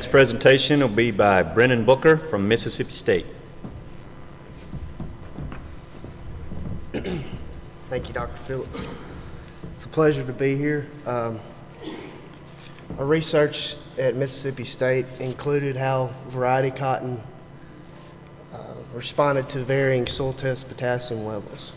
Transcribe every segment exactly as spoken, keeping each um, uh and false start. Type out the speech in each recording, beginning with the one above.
next presentation will be by Brennan Booker from Mississippi State. Thank you, Doctor Phillips. It's a pleasure to be here. Um, our research at Mississippi State included how variety cotton uh, responded to varying soil test potassium levels.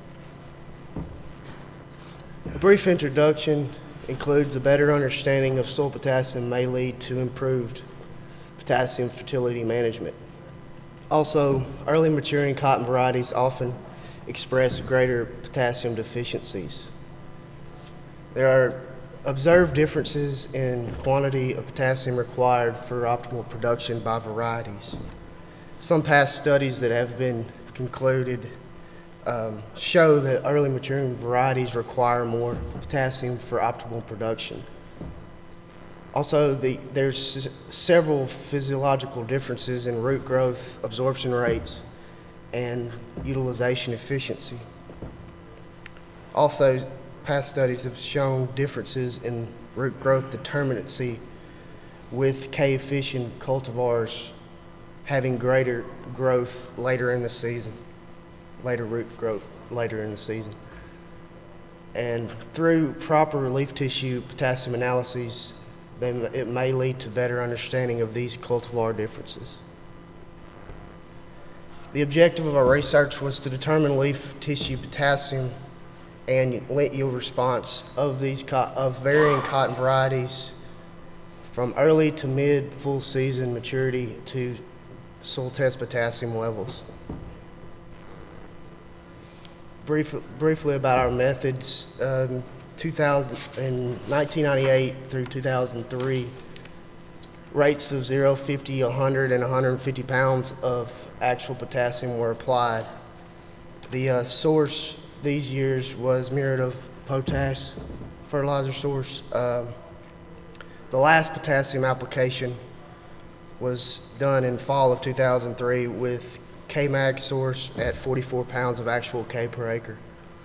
A brief introduction includes a better understanding of soil potassium may lead to improved potassium fertility management. Also, early maturing cotton varieties often express greater potassium deficiencies. There are observed differences in quantity of potassium required for optimal production by varieties. Some past studies that have been concluded um, show that early maturing varieties require more potassium for optimal production. Also, the, there's several physiological differences in root growth, absorption rates, and utilization efficiency. Also, past studies have shown differences in root growth determinacy, with K-efficient cultivars having greater growth later in the season, later root growth later in the season. And through proper leaf tissue potassium analyses, then it may lead to better understanding of these cultivar differences. The objective of our research was to determine leaf tissue potassium and lint yield response of these of varying cotton varieties from early to mid full season maturity to soil test potassium levels. Brief, briefly about our methods, um, two thousand, in nineteen ninety-eight through two thousand three, rates of zero, fifty, one hundred, and one hundred fifty pounds of actual potassium were applied. The uh, source these years was Myriad of Potash fertilizer source. Um, the last potassium application was done in fall of two thousand three with K-Mag source at forty-four pounds of actual K per acre.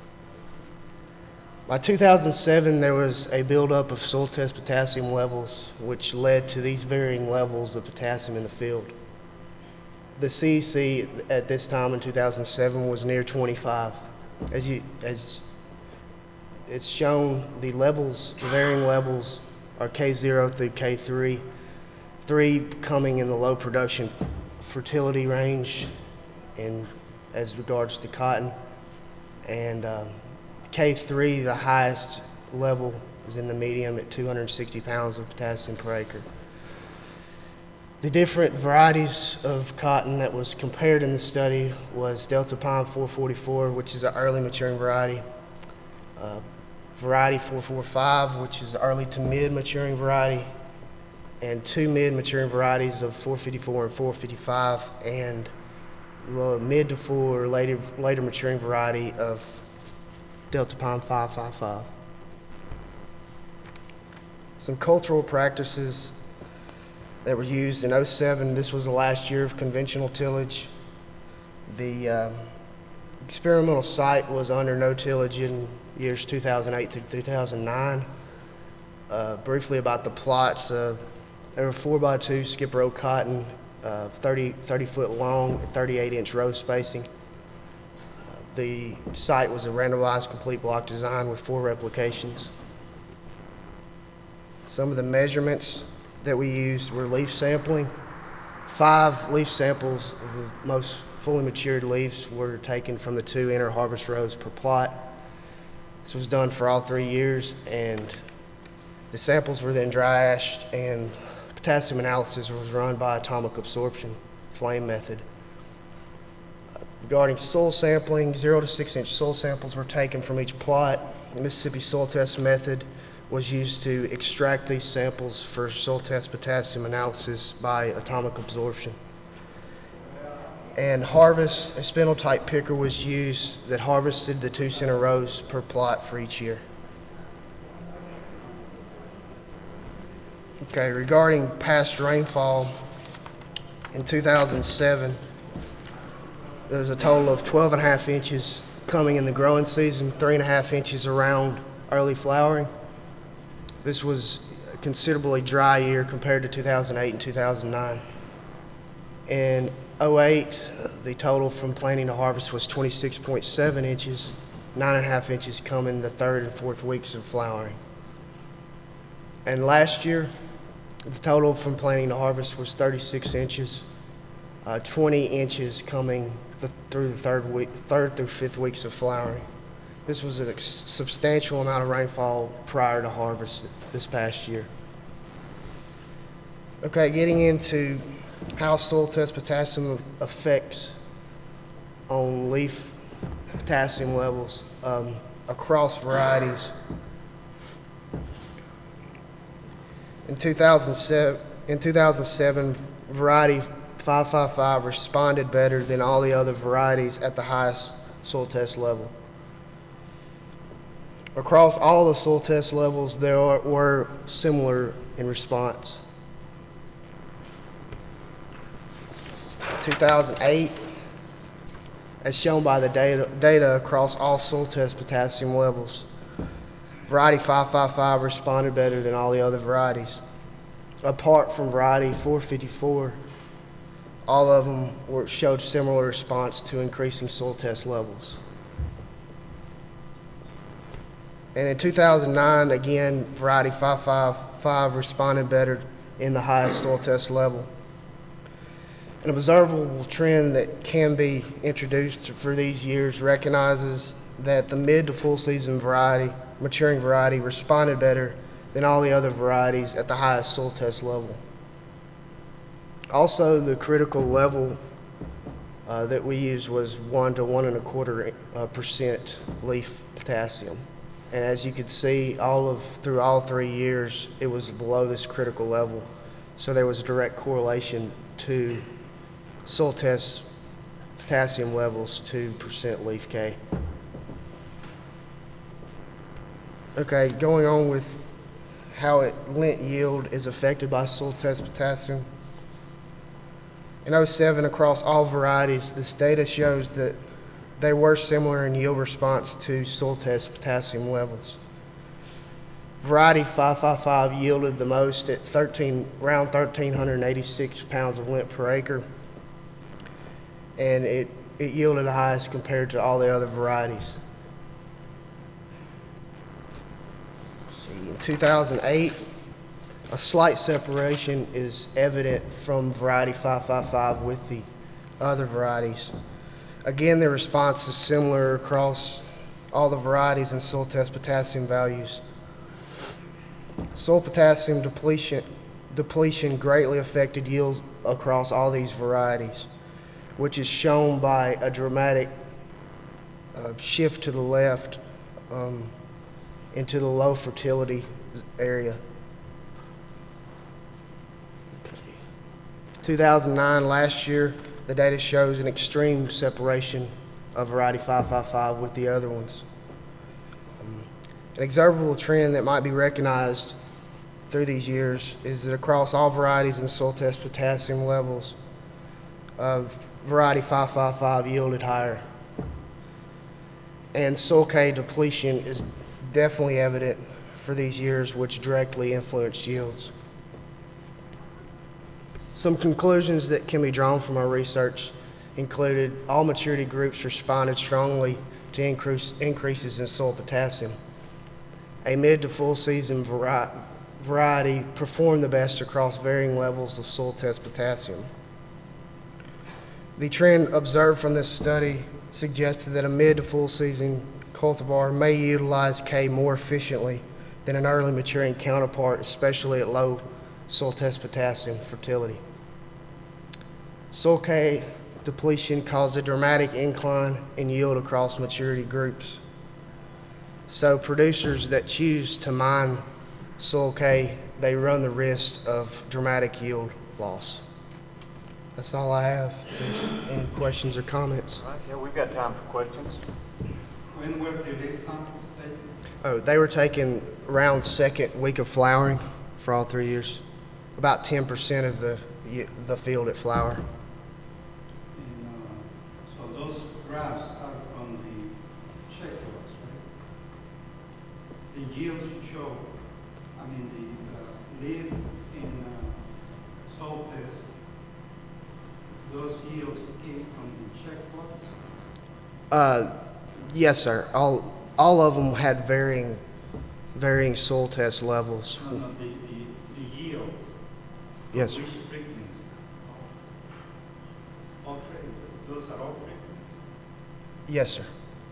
By two thousand seven, there was a buildup of soil test potassium levels, which led to these varying levels of potassium in the field. The C E C at this time in two thousand seven was near twenty-five. As you, as it's shown, the levels, the varying levels are K zero through K three, three coming in the low production fertility range in as regards to cotton, and um, K three, the highest level, is in the medium at two hundred sixty pounds of potassium per acre. The different varieties of cotton that was compared in the study was Delta Pine four forty-four, which is an early maturing variety, uh, variety four forty-five, which is early to mid maturing variety, and two mid maturing varieties of four fifty-four and four fifty-five, and the mid to full or later, later maturing variety of Delta Pine five fifty-five. Some cultural practices that were used in oh seven. This was the last year of conventional tillage. The uh, experimental site was under no tillage in years two thousand eight through two thousand nine. Uh, briefly about the plots, uh, there were four by two skip row cotton, uh, thirty, thirty foot long, thirty-eight inch row spacing. The site was a randomized complete block design with four replications. Some of the measurements that we used were leaf sampling. Five leaf samples of the most fully matured leaves were taken from the two inner harvest rows per plot. This was done for all three years, and the samples were then dry ashed, and potassium analysis was run by atomic absorption flame method. Regarding soil sampling, zero to six inch soil samples were taken from each plot. The Mississippi soil test method was used to extract these samples for soil test potassium analysis by atomic absorption. And harvest, a spindle type picker was used that harvested the two center rows per plot for each year. Okay, regarding past rainfall, in two thousand seven, there was a total of twelve and a half inches coming in the growing season, three and a half inches around early flowering. This was considerably dry year compared to two thousand eight and two thousand nine. In oh eight, the total from planting to harvest was twenty-six point seven inches, nine and a half inches come in the third and fourth weeks of flowering. And last year, the total from planting to harvest was thirty-six inches, uh, twenty inches coming the, through the third week, third through fifth weeks of flowering. This was a substantial amount of rainfall prior to harvest this past year. Okay, getting into how soil test potassium affects on leaf potassium levels um, across varieties. In two thousand seven, in two thousand seven, variety five five five responded better than all the other varieties at the highest soil test level. Across all the soil test levels, there are, were similar in response. two thousand eight, as shown by the data, data across all soil test potassium levels, variety five five five responded better than all the other varieties. Apart from variety four fifty-four, all of them were, showed similar response to increasing soil test levels. And in two thousand nine, again, variety five five five responded better in the highest soil test level. An observable trend that can be introduced for these years recognizes that the mid to full season variety, maturing variety, responded better than all the other varieties at the highest soil test level. Also, the critical level uh, that we used was one to one and a quarter uh, percent leaf potassium. And as you could see, all of through all three years, it was below this critical level. So there was a direct correlation to soil test potassium levels to percent leaf K. Okay, going on with how it lint yield is affected by soil test potassium. In oh seven, across all varieties, this data shows that they were similar in yield response to soil test potassium levels. Variety five five five yielded the most at thirteen, around one thousand three hundred eighty-six pounds of lint per acre, and it, it yielded the highest compared to all the other varieties. In two thousand eight, a slight separation is evident from variety five five five with the other varieties. Again, the response is similar across all the varieties and soil test potassium values. Soil potassium depletion, depletion greatly affected yields across all these varieties, which is shown by a dramatic uh, shift to the left um, into the low fertility area. two thousand nine, last year, the data shows an extreme separation of variety five five five with the other ones. Um, an observable trend that might be recognized through these years is that across all varieties and soil test potassium levels, uh, variety five five five yielded higher. And soil K depletion is definitely evident for these years, which directly influenced yields. Some conclusions that can be drawn from our research included all maturity groups responded strongly to increase, increases in soil potassium. A mid to full season vari variety performed the best across varying levels of soil test potassium. The trend observed from this study suggested that a mid to full season cultivar may utilize K more efficiently than an early maturing counterpart, especially at low soil test potassium fertility. Soil K depletion caused a dramatic incline in yield across maturity groups. So producers that choose to mine soil K, they run the risk of dramatic yield loss. That's all I have. Any questions or comments? All right, yeah, we've got time for questions. When were the leaf samples taken? Oh, they were taken around second week of flowering for all three years. About ten percent of the the field at flower. And, uh, so those graphs are from the checkpoints, right? The yields you show, I mean, the uh, lead in uh, soil test, those yields came from the check plots? Uh, yes, sir. All all of them had varying varying soil test levels. No, no, the, the, the yields. from Yes, sir. Which treatments? All treatments, those are all treatments. Yes, sir.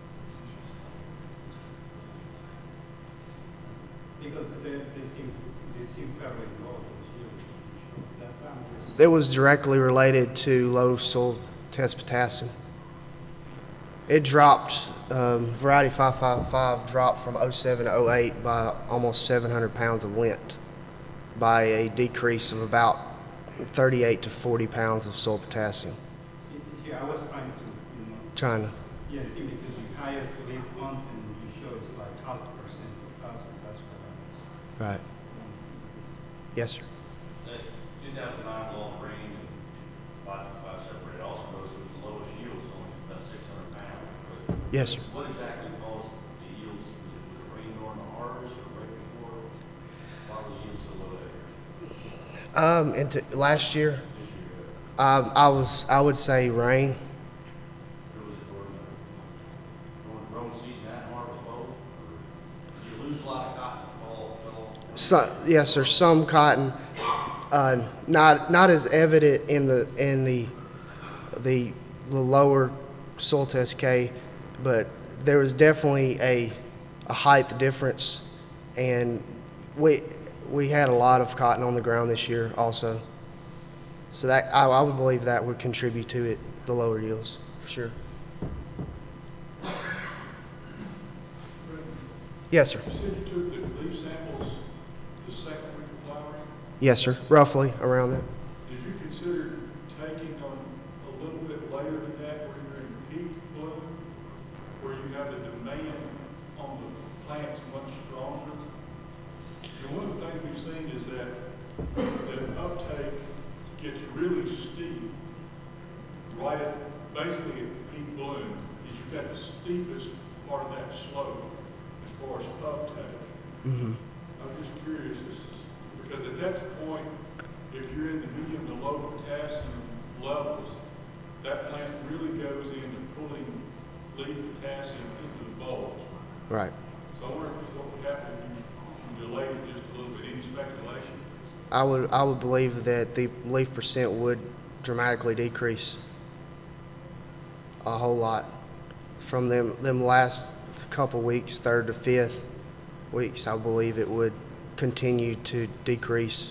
Because they, they seem, they seem fairly low, those yields. That time was, It was directly related to low soil test potassium. It dropped, um, variety five five five dropped from oh seven to oh eight by almost seven hundred pounds of lint, by a decrease of about thirty-eight to forty pounds of soil potassium. it- yeah, I was trying to, you know, China. yeah, I think because the highest lead content you show is like half percent potassium, that's what I was. Right. Yes, sir. That two thousand nine long range and five, five separate also goes with the lowest yields, only about six hundred pounds. But Yes, sir. what exactly caused the yields? Was it, was it rain during the harvest or right before? Why were the yields so low that year? Um, into last year, This year, um, uh, I was, I would say rain. or was it during the, during the growing season and harvest both? Or did you lose a lot of cotton that fall, fell off? So, yes, sir. Some cotton, uh, not not as evident in the in the the the lower soil test K, but there was definitely a a height difference, and we we had a lot of cotton on the ground this year also. So that I, I would believe that would contribute to it, the lower yields for sure. Yes, sir. You said you took the leaf samples the second week of flowering. Yes, sir. Roughly around that. Did you consider taking them a little bit later than that, where you're in peak bloom, where you have the demand on the plants much stronger? And one of the things we've seen is that that uptake gets really steep right at, basically at peak bloom, is you've got the steepest part of that slope as far as uptake. Mm-hmm. I'm just curious, this is, because at that point, if you're in the medium to low potassium levels, that plant really goes into pulling leaf potassium into the bulbs. Right. So I wonder if what would happen if you delayed it just a little bit. Any speculation? I would I would believe that the leaf percent would dramatically decrease a whole lot from them them last couple weeks, third to fifth weeks. I believe it would continue to decrease.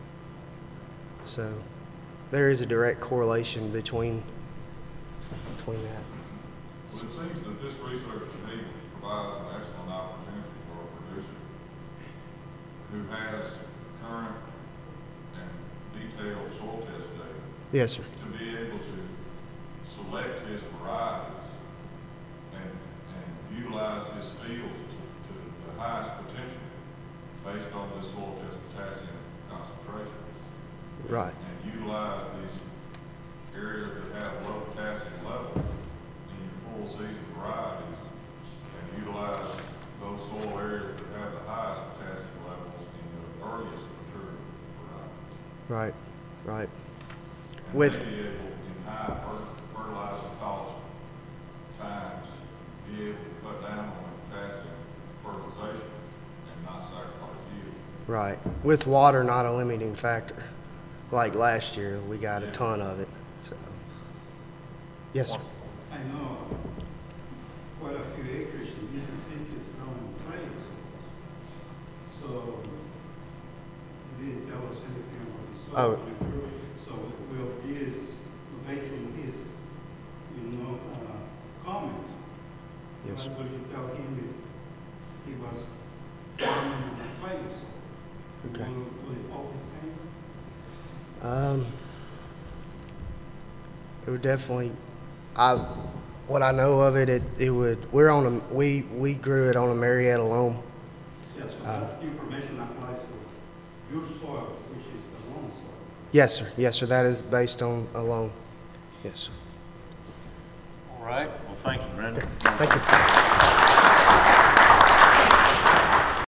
So there is a direct correlation between between that. Well, it seems that this research to me provides an excellent opportunity for a producer who has current and detailed soil test data Yes, sir. to be able to select his varieties and, and utilize his fields to, to the highest potential based on this soil test potassium concentration. Right. And utilize these areas that have low potassium levels in your full season varieties, and utilize those soil areas that have the highest potassium levels in the earliest mature varieties. Right. Right. And With may be able, in high fer- fertilizer cost times, be able to cut down on the potassium fertilization and not sacrifice yield. right. With water not a limiting factor. Like last year, we got a ton of it. So yes, sir. I know quite a few acres in Mississippi is growing clay soils. So he didn't tell us anything about the soil. Oh. So will his, based on his, you know, uh, comments, Yes, sir. what would you tell him if he was farming on a clay soil? Okay. Will, will it all the same? Um, it would definitely. I, what I know of it, it, it would. We're on a. We we grew it on a Marietta loam. Yes, so Uh, that information applies to your soil, which is the loam soil. Yes, sir. Yes, sir. That is based on a loam. Yes, sir. All right, well, thank you, Brandon. Thank you.